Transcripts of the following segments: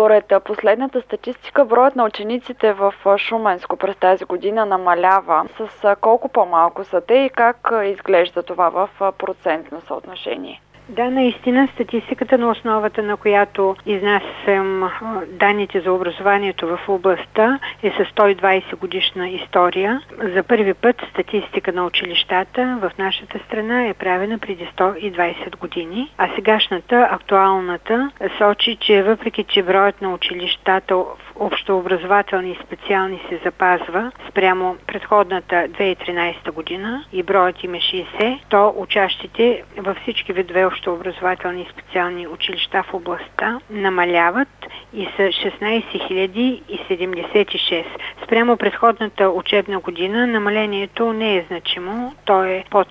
Според последната статистика, броят на учениците в Шуменско през тази година намалява. С колко по-малко са те и как изглежда това в процентно съотношение? Да, наистина статистиката, на основата на която изнасям данните за образованието в областта, е с 120 годишна история. За първи път статистика на училищата в нашата страна е правена преди 120 години, а сегашната, актуалната, сочи, че въпреки че броят на училищата в общообразователни и специални се запазва спрямо предходната 2013 година и броят им е 60, то учащите във всички видове общообразователни и специални училища в областта намаляват и са 16 076. Спрямо предходната учебна година намалението не е значимо, то е под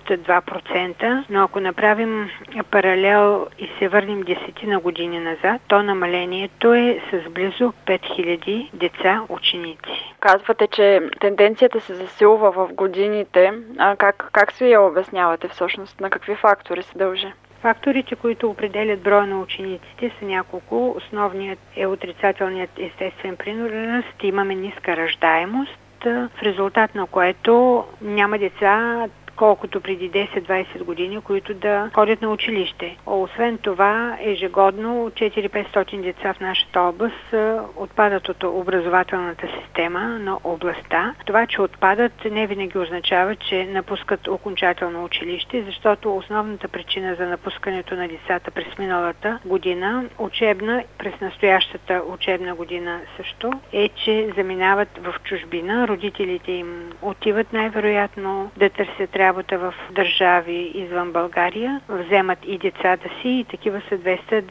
2%, но ако направим паралел и се върнем 10 години назад, то намалението е с близо 5000 деца, ученици. Казвате, че тенденцията се засилва в годините. Как си я обяснявате всъщност? На какви фактори се дължи? Факторите, които определят броя на учениците, са няколко. Основният е отрицателният естествен прирост. Имаме ниска раждаемост, в резултат на което няма деца, колкото преди 10-20 години, които да ходят на училище. Освен това, ежегодно 400-500 деца в нашата област отпадат от образователната система на областта. Това, че отпадат, не винаги означава, че напускат окончателно училище, защото основната причина за напускането на децата през миналата година, учебна, през настоящата учебна година също, е, че заминават в чужбина. Родителите им отиват най-вероятно да търсят работа в държави извън България, вземат и децата си, и такива са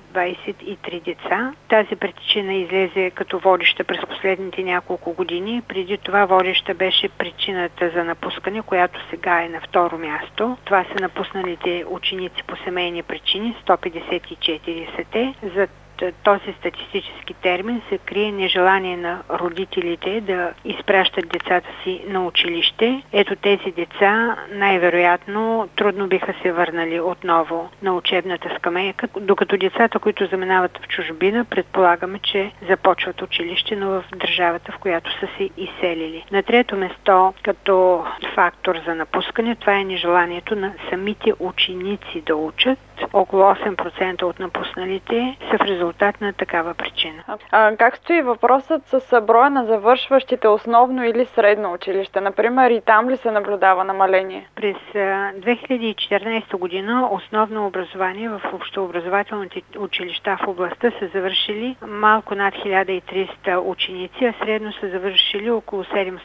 223 деца. Тази причина излезе като водеща през последните няколко години. Преди това водеща беше причината за напускане, която сега е на второ място. Това са напусналите ученици по семейни причини, 154 са те. За този статистически термин се крие нежелание на родителите да изпращат децата си на училище. Ето тези деца най-вероятно трудно биха се върнали отново на учебната скамейка, докато децата, които заминават в чужбина, предполагаме, че започват училище, но в държавата, в която са се изселили. На трето место, като фактор за напускане, това е нежеланието на самите ученици да учат. Около 8% от напусналите са в резултат на такава причина. Как стои въпросът с броя на завършващите основно или средно училище? Например, и там ли се наблюдава намаление? През 2014 година основно образование в общообразователните училища в областта са завършили малко над 1300 ученици, а средно са завършили около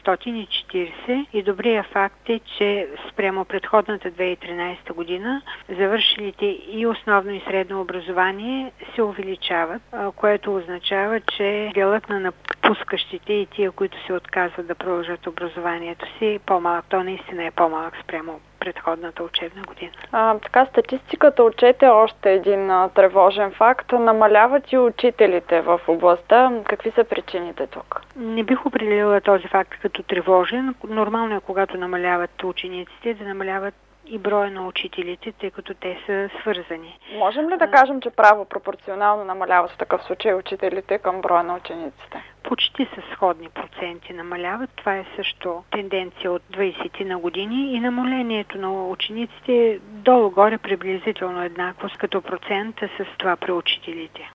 740. И добрият факт е, че спрямо предходната 2013 година завършилите и основно и средно образование се увеличават, което означава, че делът на напускащите и тия, които се отказват да продължат образованието си, е по-малък. То наистина е по-малък спрямо предходната учебна година. Така, статистиката отчете още един тревожен факт. Намаляват и учителите в областта. Какви са причините тук? Не бих определила този факт като тревожен. Нормално е, когато намаляват учениците, да намаляват и броя на учителите, тъй като те са свързани. Можем ли да кажем, че право пропорционално намаляват в такъв случай учителите към броя на учениците? Почти с сходни проценти намаляват. Това е също тенденция от 20 на години и намалението на учениците долу-горе приблизително еднакво като процент с това при учителите.